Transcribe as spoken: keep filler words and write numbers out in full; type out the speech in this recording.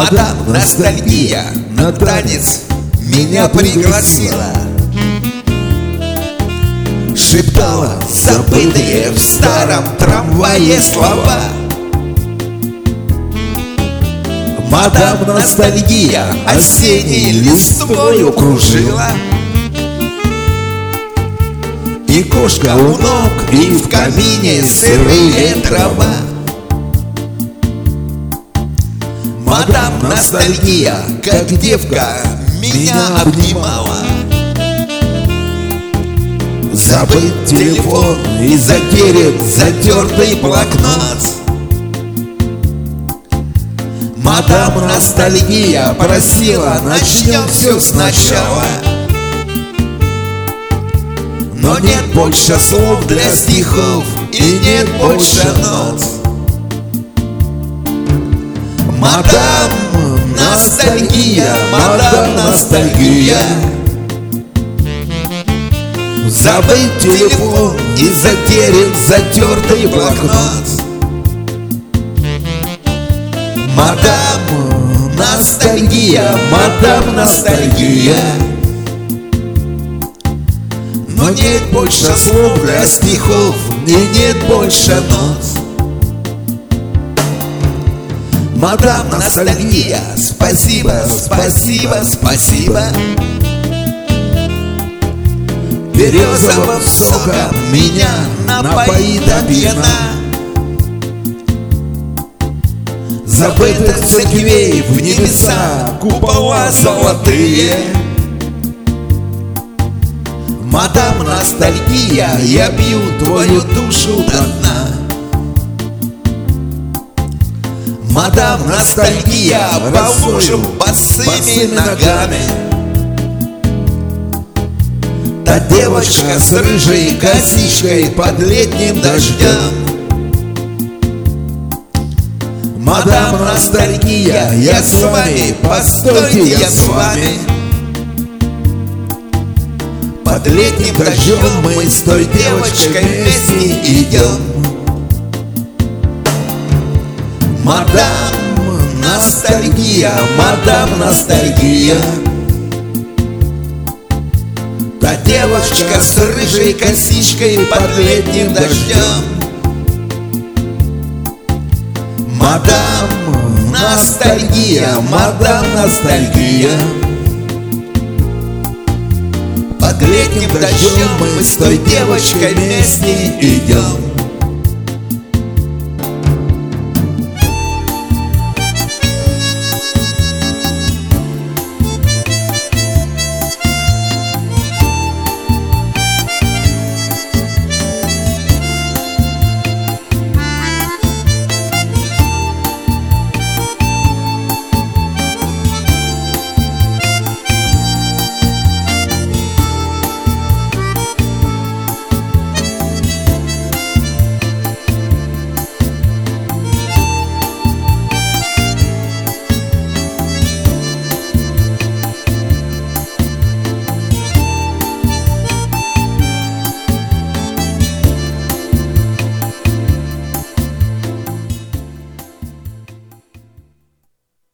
Мадам Ностальгия на танец меня пригласила. Шептала забытые в старом трамвае слова. Мадам Ностальгия осенней листвою кружила. И кошка у ног, и в камине сырые дрова. Мадам Ностальгия, как девка, меня обнимала. Забыт телефон и затерян затертый блокнот. Мадам Ностальгия просила, начнем все сначала. Но нет больше слов для стихов и нет больше нот. Мадам Ностальгия, мадам Ностальгия, забыт телефон и затерян затертый блокнот. Мадам Ностальгия, мадам Ностальгия, но нет больше слов для стихов и нет больше нот. Мадам Ностальгия, спасибо, спасибо, спасибо. Березовым соком меня напоит до пьяна. Забытых церквей в небеса купола золотые. Мадам Ностальгия, я пью твою душу до дна. Мадам Ностальгия, по лужам босыми ногами. Та девочка с рыжей косичкой под летним дождем. Мадам Ностальгия, я с вами, постойте, я с вами. Под летним дождем мы с той девочкой вместе идем. Мадам Ностальгия, мадам Ностальгия, та девочка с рыжей косичкой под летним дождем. Мадам Ностальгия, мадам Ностальгия, под летним дождем мы с той девочкой вместе идем.